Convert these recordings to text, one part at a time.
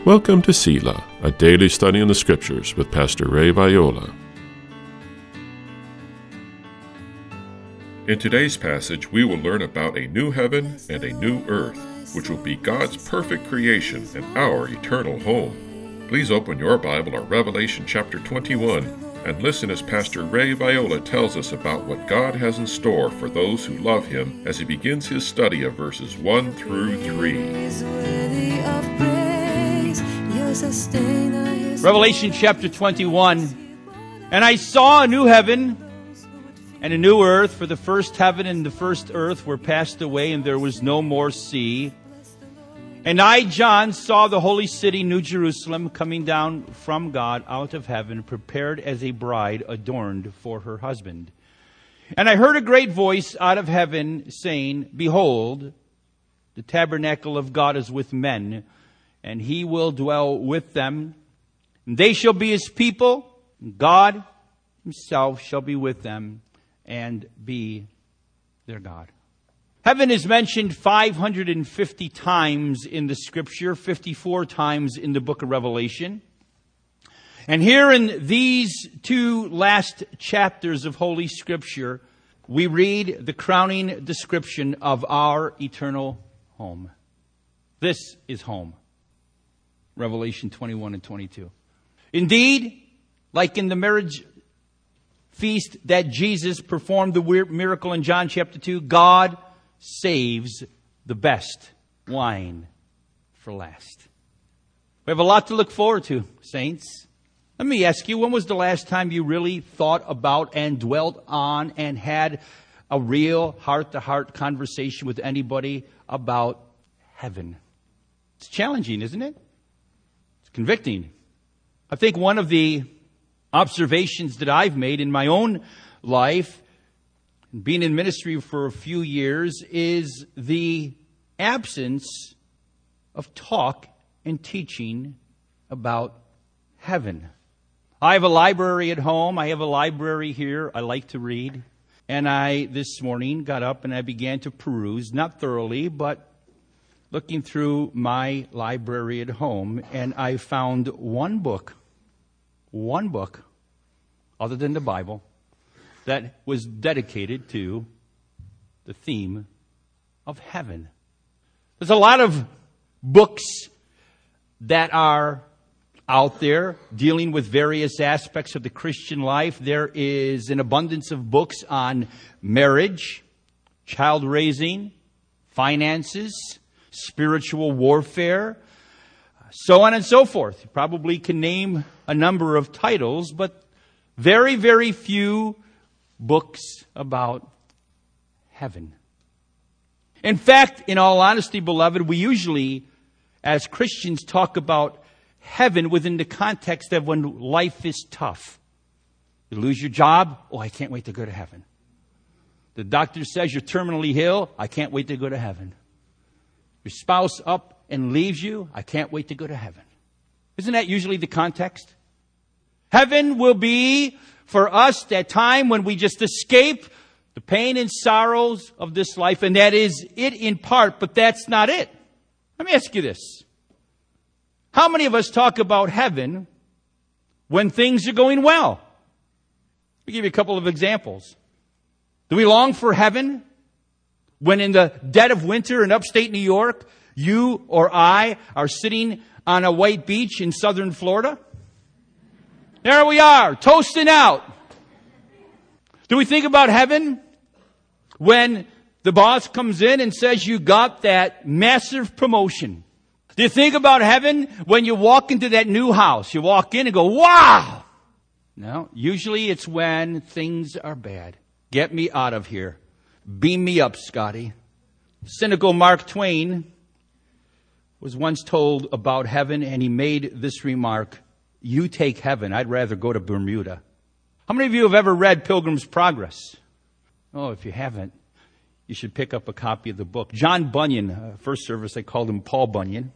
Welcome to Selah, a daily study in the Scriptures with Pastor Ray Viola. In today's passage, we will learn about a new heaven and a new earth, which will be God's perfect creation and our eternal home. Please open your Bible at Revelation chapter 21 and listen as Pastor Ray Viola tells us about what God has in store for those who love Him as he begins his study of verses 1 through 3. Revelation chapter 21. And I saw a new heaven and a new earth, for the first heaven and the first earth were passed away, and there was no more sea. And I, John, saw the holy city, New Jerusalem, coming down from God out of heaven, prepared as a bride adorned for her husband. And I heard a great voice out of heaven saying, Behold, the tabernacle of God is with men, and He will dwell with them. And they shall be His people, and God Himself shall be with them and be their God. Heaven is mentioned 550 times in the Scripture, 54 times in the book of Revelation. And here in these two last chapters of Holy Scripture, we read the crowning description of our eternal home. This is home. Revelation 21 and 22. Indeed, like in the marriage feast that Jesus performed the miracle in John chapter 2, God saves the best wine for last. We have a lot to look forward to, saints. Let me ask you, when was the last time you really thought about and dwelt on and had a real heart-to-heart conversation with anybody about heaven? It's challenging, isn't it? It's convicting. I think one of the observations that I've made in my own life, being in ministry for a few years, is the absence of talk and teaching about heaven. I have a library at home. I have a library here. I like to read. And I, this morning, got up and I began to peruse, not thoroughly, but looking through my library at home, and I found one book, other than the Bible, that was dedicated to the theme of heaven. There's a lot of books that are out there dealing with various aspects of the Christian life. There is an abundance of books on marriage, child raising, finances, spiritual warfare, so on and so forth. You probably can name a number of titles, but very, very few books about heaven. In fact, in all honesty, beloved, we usually, as Christians, talk about heaven within the context of when life is tough. You lose your job, oh, I can't wait to go to heaven. The doctor says you're terminally ill, I can't wait to go to heaven. Your spouse up and leaves you, I can't wait to go to heaven. Isn't that usually the context? Heaven will be for us that time when we just escape the pain and sorrows of this life, and that is it in part, but that's not it. Let me ask you this. How many of us talk about heaven when things are going well? I'll give you a couple of examples. Do we long for heaven when in the dead of winter in upstate New York, you or I are sitting on a white beach in southern Florida? There we are, toasting out. Do we think about heaven when the boss comes in and says you got that massive promotion? Do you think about heaven when you walk into that new house? You walk in and go, wow! No, usually it's when things are bad. Get me out of here. Beam me up, Scotty. Cynical Mark Twain was once told about heaven, and he made this remark, you take heaven, I'd rather go to Bermuda. How many of you have ever read Pilgrim's Progress? Oh, if you haven't, you should pick up a copy of the book. John Bunyan, first service I called him Paul Bunyan.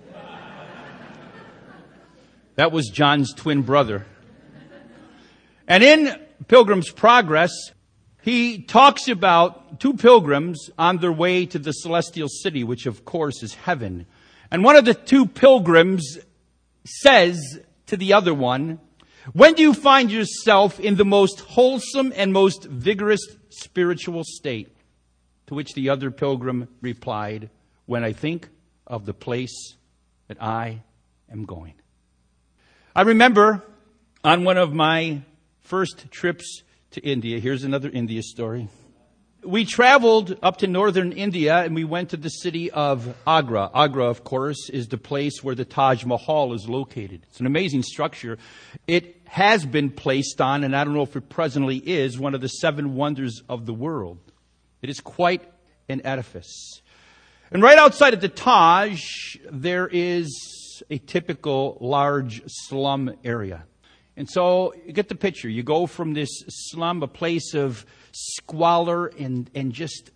That was John's twin brother. And in Pilgrim's Progress, he talks about two pilgrims on their way to the celestial city, which of course is heaven. And one of the two pilgrims says to the other one, when do you find yourself in the most wholesome and most vigorous spiritual state? To which the other pilgrim replied, when I think of the place that I am going. I remember on one of my first trips to India, here's another India story. We traveled up to northern India and we went to the city of Agra. Agra, of course, is the place where the Taj Mahal is located. It's an amazing structure. It has been placed on, and I don't know if it presently is, one of the 7 wonders of the world. It is quite an edifice. And right outside of the Taj, there is a typical large slum area. And so you get the picture. You go from this slum, a place of squalor, and just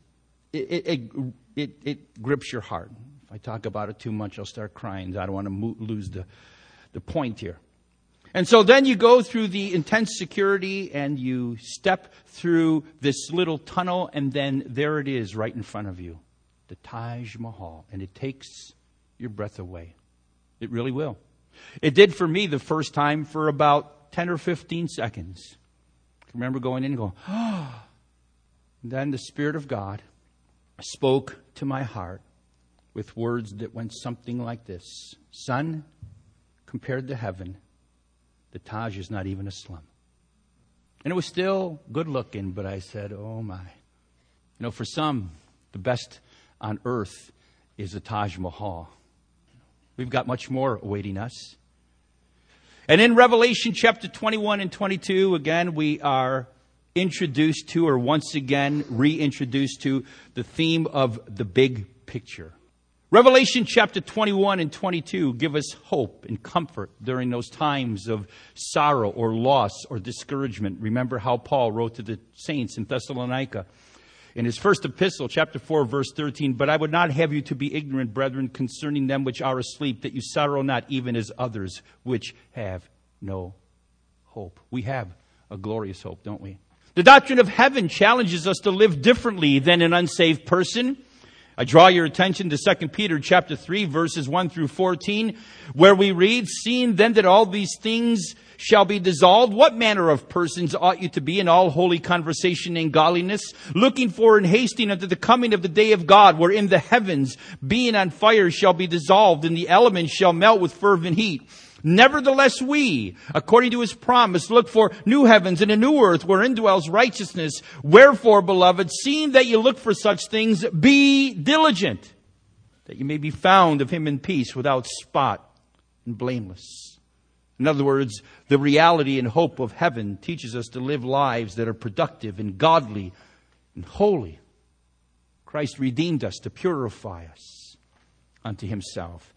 it grips your heart. If I talk about it too much, I'll start crying. I don't want to lose the point here. And so then you go through the intense security and you step through this little tunnel, and then there it is right in front of you, the Taj Mahal. And it takes your breath away. It really will. It did for me the first time for about 10 or 15 seconds. I remember going in and going, oh. And then the Spirit of God spoke to my heart with words that went something like this. Son, compared to heaven, the Taj is not even a slum. And it was still good looking, but I said, oh my. You know, for some, the best on earth is the Taj Mahal. We've got much more awaiting us. And in Revelation chapter 21 and 22, again, we are introduced to, or once again reintroduced to, the theme of the big picture. Revelation chapter 21 and 22 give us hope and comfort during those times of sorrow or loss or discouragement. Remember how Paul wrote to the saints in Thessalonica in his first epistle, chapter 4, verse 13, but I would not have you to be ignorant, brethren, concerning them which are asleep, that you sorrow not even as others which have no hope. We have a glorious hope, don't we? The doctrine of heaven challenges us to live differently than an unsaved person. I draw your attention to 2 Peter chapter 3, verses 1 through 14, where we read, seeing then that all these things shall be dissolved, what manner of persons ought you to be in all holy conversation and godliness, looking for and hasting unto the coming of the day of God, wherein the heavens, being on fire, shall be dissolved, and the elements shall melt with fervent heat. Nevertheless we, according to his promise, look for new heavens and a new earth wherein dwells righteousness. Wherefore, beloved, seeing that you look for such things, be diligent, that you may be found of him in peace, without spot and blameless. In other words, the reality and hope of heaven teaches us to live lives that are productive and godly and holy. Christ redeemed us to purify us unto himself.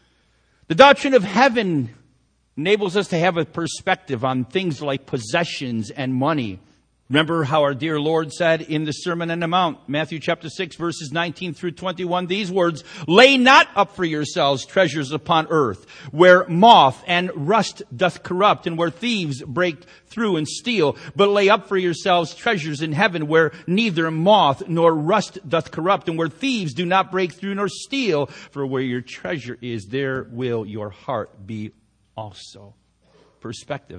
The doctrine of heaven enables us to have a perspective on things like possessions and money. Remember how our dear Lord said in the Sermon on the Mount, Matthew chapter 6, verses 19 through 21, these words, lay not up for yourselves treasures upon earth, where moth and rust doth corrupt, and where thieves break through and steal, but lay up for yourselves treasures in heaven, where neither moth nor rust doth corrupt, and where thieves do not break through nor steal, for where your treasure is, there will your heart be also. Perspective.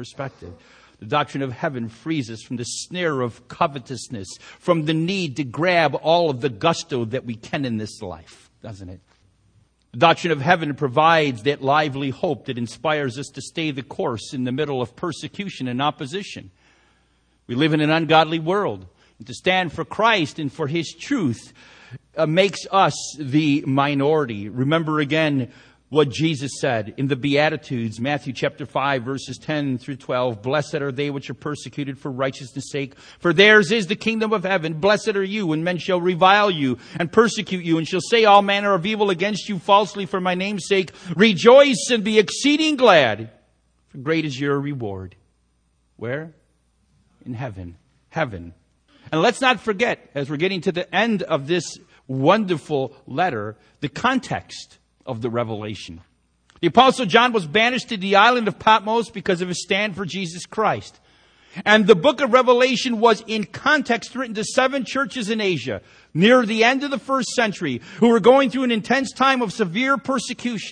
The doctrine of heaven frees us from the snare of covetousness, from the need to grab all of the gusto that we can in this life, doesn't it? The doctrine of heaven provides that lively hope that inspires us to stay the course in the middle of persecution and opposition. We live in an ungodly world, and to stand for Christ and for his truth makes us the minority. Remember again what Jesus said in the Beatitudes, Matthew chapter 5, verses 10 through 12. Blessed are they which are persecuted for righteousness' sake, for theirs is the kingdom of heaven. Blessed are you when men shall revile you and persecute you, and shall say all manner of evil against you falsely for my name's sake. Rejoice and be exceeding glad, for great is your reward. Where? In heaven. Heaven. And let's not forget, as we're getting to the end of this wonderful letter, the context of the revelation. The Apostle John was banished to the island of Patmos because of his stand for Jesus Christ. And the book of Revelation was in context written to 7 churches in Asia near the end of the first century who were going through an intense time of severe persecution.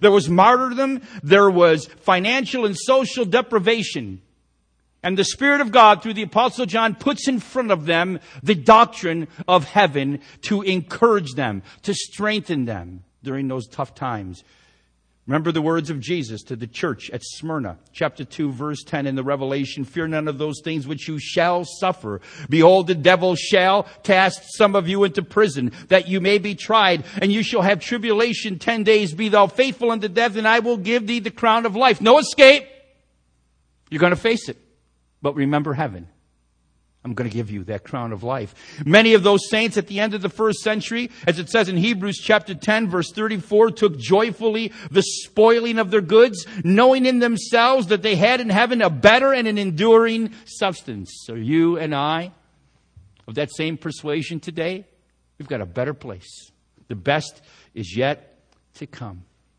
There was martyrdom. There was financial and social deprivation. And the Spirit of God, through the Apostle John, puts in front of them the doctrine of heaven to encourage them, to strengthen them during those tough times. Remember the words of Jesus to the church at Smyrna, chapter 2, verse 10 in the Revelation. Fear none of those things which you shall suffer. Behold, the devil shall cast some of you into prison, that you may be tried, and you shall have tribulation 10 days. Be thou faithful unto death, and I will give thee the crown of life. No escape. You're going to face it. But remember heaven. I'm going to give you that crown of life. Many of those saints at the end of the first century, as it says in Hebrews chapter 10, verse 34, took joyfully the spoiling of their goods, knowing in themselves that they had in heaven a better and an enduring substance. So you and I, of that same persuasion today, we've got a better place. The best is yet to come.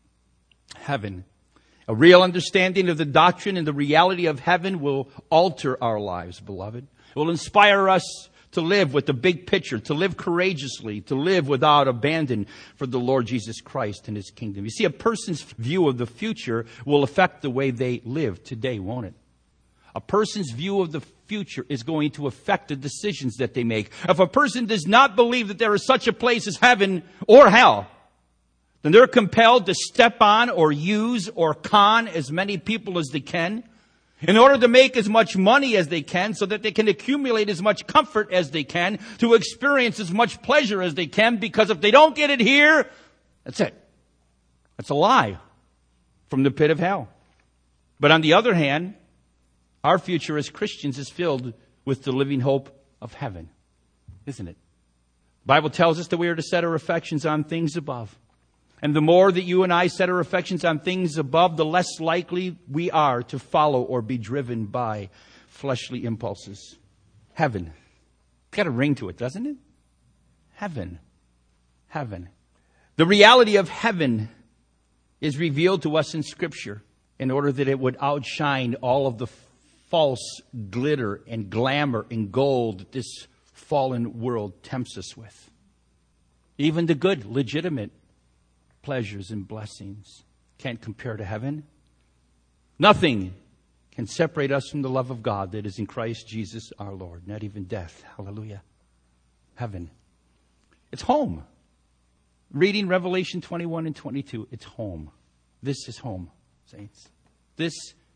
Heaven. A real understanding of the doctrine and the reality of heaven will alter our lives, beloved. It will inspire us to live with the big picture, to live courageously, to live without abandon for the Lord Jesus Christ and His kingdom. You see, a person's view of the future will affect the way they live today, won't it? A person's view of the future is going to affect the decisions that they make. If a person does not believe that there is such a place as heaven or hell, then they're compelled to step on or use or con as many people as they can in order to make as much money as they can so that they can accumulate as much comfort as they can, to experience as much pleasure as they can, because if they don't get it here, that's it. That's a lie from the pit of hell. But on the other hand, our future as Christians is filled with the living hope of heaven, isn't it? The Bible tells us that we are to set our affections on things above. And the more that you and I set our affections on things above, the less likely we are to follow or be driven by fleshly impulses. Heaven. It's got a ring to it, doesn't it? Heaven. Heaven. The reality of heaven is revealed to us in Scripture in order that it would outshine all of the false glitter and glamour and gold that this fallen world tempts us with. Even the good, legitimate pleasures and blessings can't compare to heaven. Nothing can separate us from the love of God that is in Christ Jesus our Lord. Not even death. Hallelujah. Heaven. It's home. Reading Revelation 21 and 22, it's home. This is home, saints. This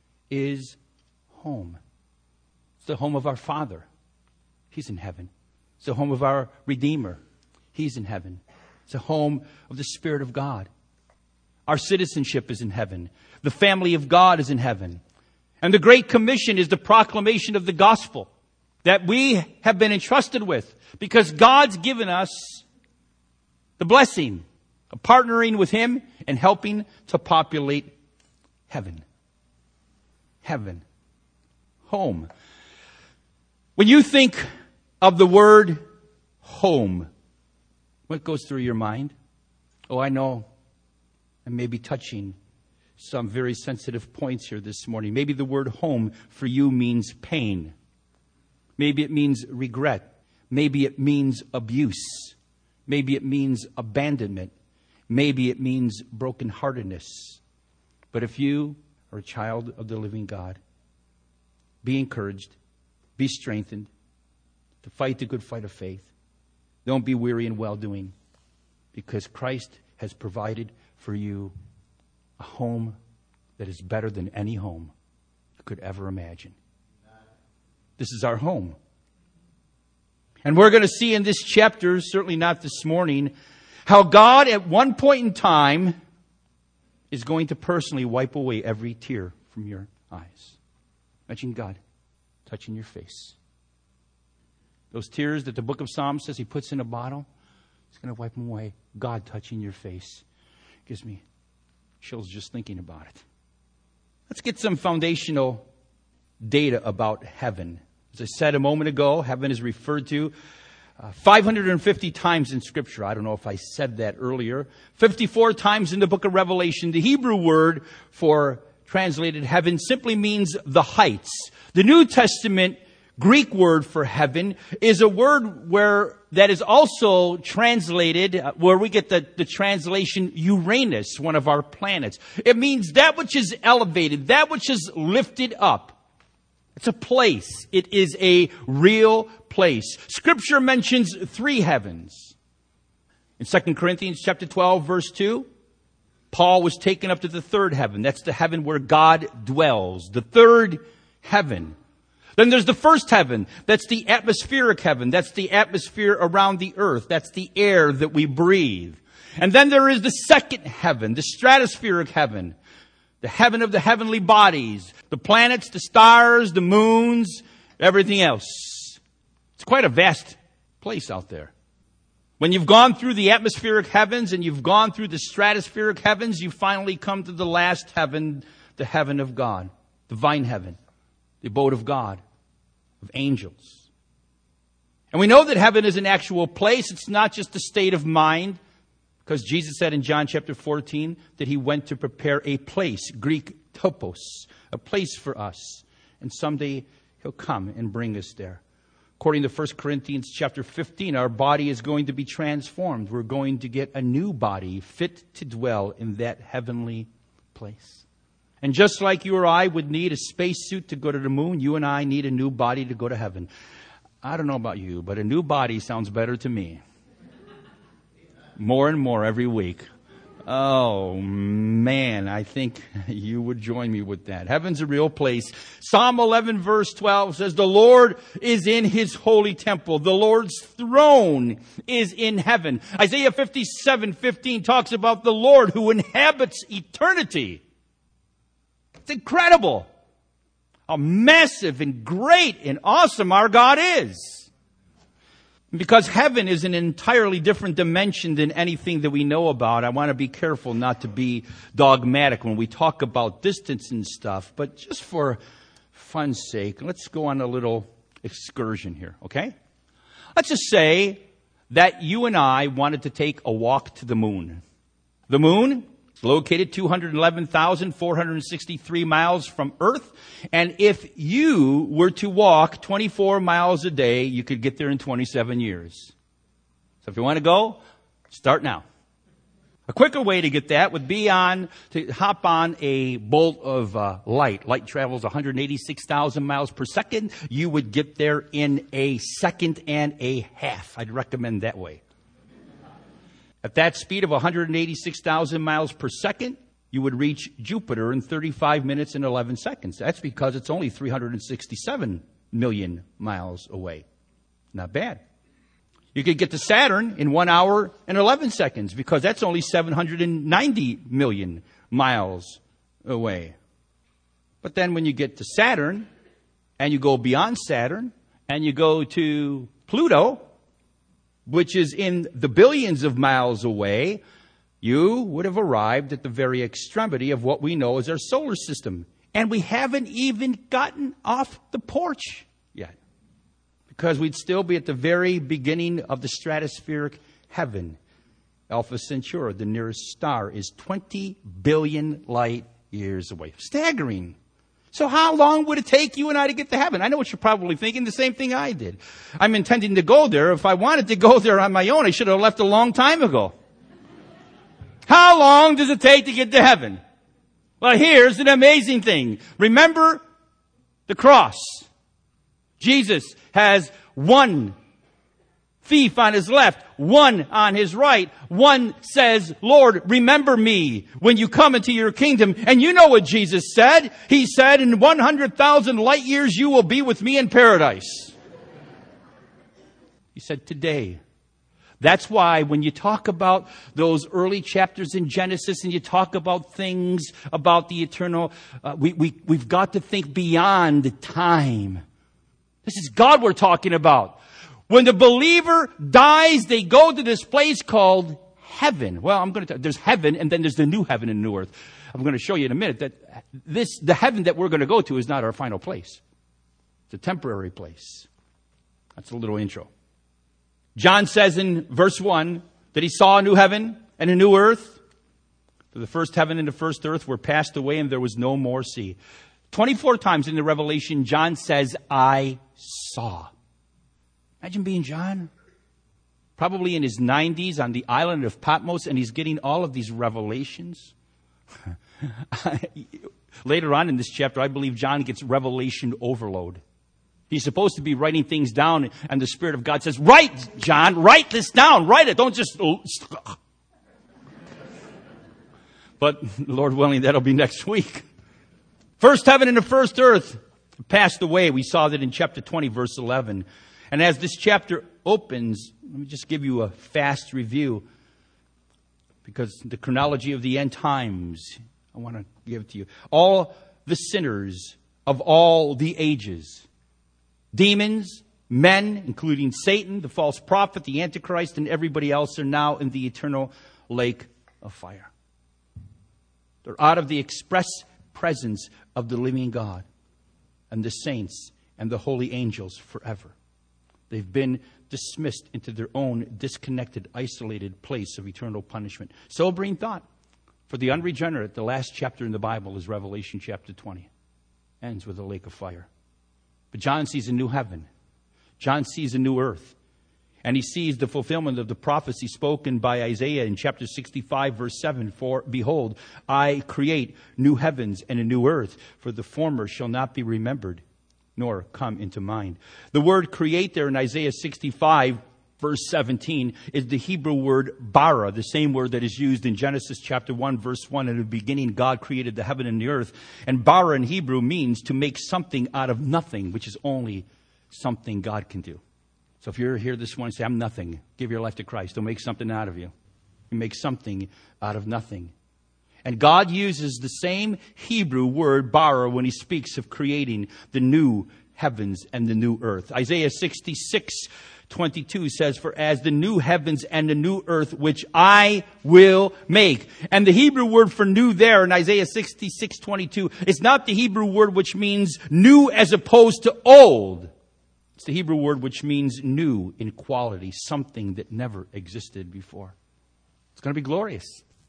is home. It's the home of our Father. He's in heaven. It's the home of our Redeemer. He's in heaven. It's a home of the Spirit of God. Our citizenship is in heaven. The family of God is in heaven. And the Great Commission is the proclamation of the gospel that we have been entrusted with, because God's given us the blessing of partnering with Him and helping to populate heaven. Heaven. Home. When you think of the word home, what goes through your mind? Oh, I know. I may be touching some very sensitive points here this morning. Maybe the word home for you means pain. Maybe it means regret. Maybe it means abuse. Maybe it means abandonment. Maybe it means brokenheartedness. But if you are a child of the living God, be encouraged, be strengthened to fight the good fight of faith. Don't be weary in well-doing, because Christ has provided for you a home that is better than any home you could ever imagine. This is our home. And we're going to see in this chapter, certainly not this morning, how God at one point in time is going to personally wipe away every tear from your eyes. Imagine God touching your face. Those tears that the book of Psalms says He puts in a bottle, He's going to wipe them away. God touching your face. Gives me chills just thinking about it. Let's get some foundational data about heaven. As I said a moment ago, heaven is referred to 550 times in Scripture. I don't know if I said that earlier. 54 times in the book of Revelation. The Hebrew word for translated heaven simply means the heights. The New Testament Greek word for heaven is a word where that is also translated, where we get the translation Uranus, one of our planets. It means that which is elevated, that which is lifted up. It's a place. It is a real place. Scripture mentions 3 heavens. In 2 Corinthians chapter 12, verse 2, Paul was taken up to the 3rd heaven. That's the heaven where God dwells. The 3rd heaven. Then there's the 1st heaven. That's the atmospheric heaven. That's the atmosphere around the earth. That's the air that we breathe. And then there is the 2nd heaven, the stratospheric heaven. The heaven of the heavenly bodies. The planets, the stars, the moons, everything else. It's quite a vast place out there. When you've gone through the atmospheric heavens and you've gone through the stratospheric heavens, you finally come to the last heaven, the heaven of God, divine heaven, the abode of God, of angels. And we know that heaven is an actual place. It's not just a state of mind, because Jesus said in John chapter 14 that he went to prepare a place, Greek topos, a place for us. And someday he'll come and bring us there. According to 1 Corinthians chapter 15, our body is going to be transformed. We're going to get a new body fit to dwell in that heavenly place. And just like you or I would need a spacesuit to go to the moon, you and I need a new body to go to heaven. I don't know about you, but a new body sounds better to me. More and more every week. Oh, man, I think you would join me with that. Heaven's a real place. Psalm 11, verse 12 says, the Lord is in his holy temple. The Lord's throne is in heaven. Isaiah 57:15 talks about the Lord who inhabits eternity. It's incredible how massive and great and awesome our God is. Because heaven is an entirely different dimension than anything that we know about. I want to be careful not to be dogmatic when we talk about distance and stuff. But just for fun's sake, let's go on a little excursion here, okay? Let's just say that you and I wanted to take a walk to the moon. The moon is located 211,463 miles from Earth. And if you were to walk 24 miles a day, you could get there in 27 years. So if you want to go, start now. A quicker way to get that would be to hop on a bolt of light. Light travels 186,000 miles per second. You would get there in a second and a half. I'd recommend that way. At that speed of 186,000 miles per second, you would reach Jupiter in 35 minutes and 11 seconds. That's because it's only 367 million miles away. Not bad. You could get to Saturn in 1 hour and 11 seconds because that's only 790 million miles away. But then when you get to Saturn and you go beyond Saturn and you go to Pluto, which is in the billions of miles away, you would have arrived at the very extremity of what we know as our solar system. And we haven't even gotten off the porch yet. Because we'd still be at the very beginning of the stratospheric heaven. Alpha Centauri, the nearest star, is 20 billion light years away. Staggering. So how long would it take you and I to get to heaven? I know what you're probably thinking, the same thing I did. I'm intending to go there. If I wanted to go there on my own, I should have left a long time ago. How long does it take to get to heaven? Well, here's an amazing thing. Remember the cross. Jesus has one thief on his left, one on his right. One says, Lord, remember me when you come into your kingdom. And you know what Jesus said. He said, in 100,000 light years, you will be with me in paradise. He said, today. That's why when you talk about those early chapters in Genesis and you talk about things about the eternal, we've got to think beyond time. This is God we're talking about. When the believer dies, they go to this place called heaven. Well, there's heaven and then there's the new heaven and new earth. I'm going to show you in a minute that the heaven that we're going to go to is not our final place. It's a temporary place. That's a little intro. John says in verse 1 that he saw a new heaven and a new earth. For the first heaven and the first earth were passed away and there was no more sea. 24 times in the Revelation, John says, I saw. Imagine being John. probably in his 90s on the island of Patmos, and he's getting all of these revelations. Later on in this chapter, I believe John gets revelation overload. He's supposed to be writing things down, and the Spirit of God says, "Write, John, write this down. Write it. Don't just..." But, Lord willing, that'll be next week. First heaven and the first earth passed away. We saw that in chapter 20, verse 11. And as this chapter opens, let me just give you a fast review, because the chronology of the end times, I want to give to you. All the sinners of all the ages, demons, men, including Satan, the false prophet, the Antichrist, and everybody else, are now in the eternal lake of fire. They're out of the express presence of the living God and the saints and the holy angels forever. They've been dismissed into their own disconnected, isolated place of eternal punishment. Sobering thought. For the unregenerate, the last chapter in the Bible is Revelation chapter 20. Ends with a lake of fire. But John sees a new heaven. John sees a new earth. And he sees the fulfillment of the prophecy spoken by Isaiah in chapter 65, verse 7. For, behold, I create new heavens and a new earth, for the former shall not be remembered, nor come into mind. The word create there in Isaiah 65, verse 17, is the Hebrew word bara, the same word that is used in Genesis chapter 1, verse 1. In the beginning, God created the heaven and the earth. And bara in Hebrew means to make something out of nothing, which is only something God can do. So if you're here this morning and say, "I'm nothing," give your life to Christ. He'll make something out of you. He makes something out of nothing. And God uses the same Hebrew word, bara, when he speaks of creating the new heavens and the new earth. Isaiah 66:22 says, "For as the new heavens and the new earth which I will make." And the Hebrew word for new there in Isaiah 66:22 is not the Hebrew word which means new as opposed to old. It's the Hebrew word which means new in quality, something that never existed before. It's going to be glorious.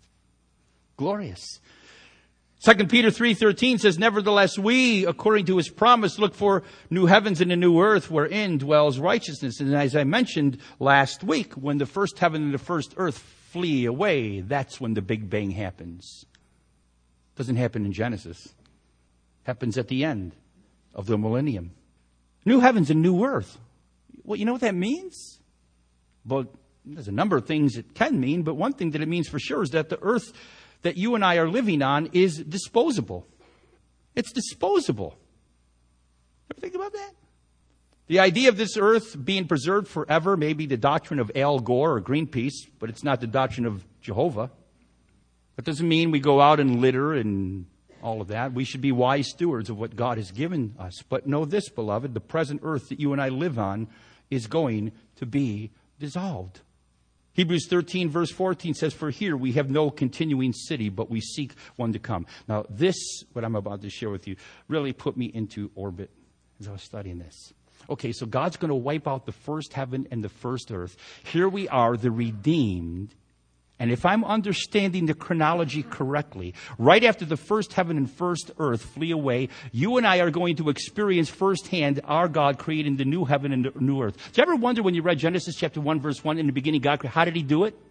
Glorious. 2 Peter 3:13 says, "Nevertheless, we, according to his promise, look for new heavens and a new earth wherein dwells righteousness." And as I mentioned last week, when the first heaven and the first earth flee away, that's when the Big Bang happens. It doesn't happen in Genesis. It happens at the end of the millennium. New heavens and new earth. Well, you know what that means? Well, there's a number of things it can mean, but one thing that it means for sure is that the earth that you and I are living on is disposable. It's disposable. Ever think about that? The idea of this earth being preserved forever may be the doctrine of Al Gore or Greenpeace, but it's not the doctrine of Jehovah. That doesn't mean we go out and litter and all of that. We should be wise stewards of what God has given us. But know this, beloved, the present earth that you and I live on is going to be dissolved. Hebrews 13, verse 14 says, "For here we have no continuing city, but we seek one to come." Now this, what I'm about to share with you, really put me into orbit as I was studying this. Okay, so God's going to wipe out the first heaven and the first earth. Here we are, the redeemed. And if I'm understanding the chronology correctly, right after the first heaven and first earth flee away, you and I are going to experience firsthand our God creating the new heaven and the new earth. Did you ever wonder when you read Genesis chapter 1, verse 1, in the beginning God created, how did he do it?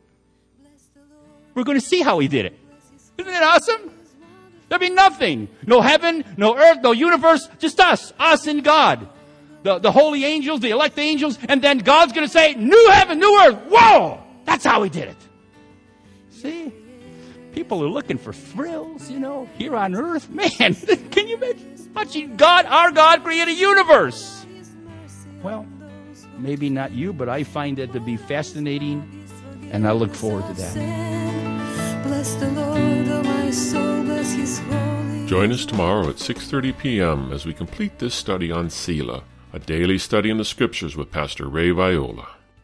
We're going to see how he did it. Isn't that awesome? There'll be nothing. No heaven, no earth, no universe, just us and God. The holy angels, the elect angels, and then God's going to say, new heaven, new earth. Whoa! That's how he did it. See? People are looking for thrills, here on earth. Man, can you imagine watching God, our God, create a universe? Well, maybe not you, but I find it to be fascinating, and I look forward to that. Bless the Lord, oh my soul, bless his holy. Join us tomorrow at 6:30 p.m. as we complete this study on Selah, a daily study in the Scriptures with Pastor Ray Viola.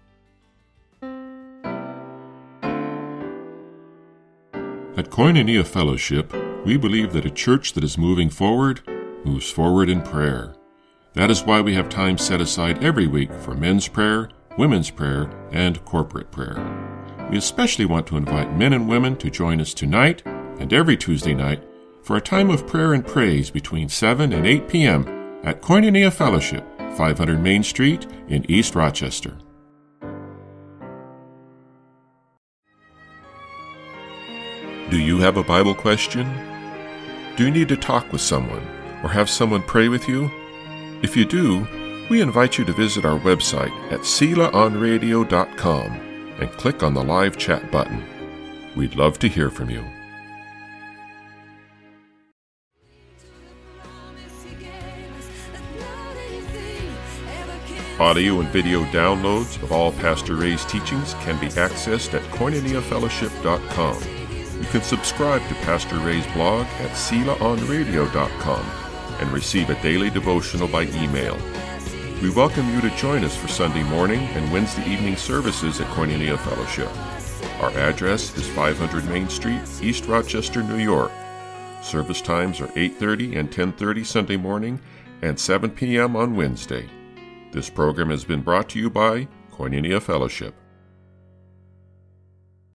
At Koinonia Fellowship, we believe that a church that is moving forward moves forward in prayer. That is why we have time set aside every week for men's prayer, women's prayer, and corporate prayer. We especially want to invite men and women to join us tonight and every Tuesday night for a time of prayer and praise between 7 and 8 p.m. at Koinonia Fellowship, 500 Main Street in East Rochester. Do you have a Bible question? Do you need to talk with someone or have someone pray with you? If you do, we invite you to visit our website at SelaOnRadio.com and click on the live chat button. We'd love to hear from you. Audio and video downloads of all Pastor Ray's teachings can be accessed at KoinoniaFellowship.com. You can subscribe to Pastor Ray's blog at SelaOnRadio.com and receive a daily devotional by email. We welcome you to join us for Sunday morning and Wednesday evening services at Koinonia Fellowship. Our address is 500 Main Street, East Rochester, New York. Service times are 8:30 and 10:30 Sunday morning and 7 p.m. on Wednesday. This program has been brought to you by Koinonia Fellowship.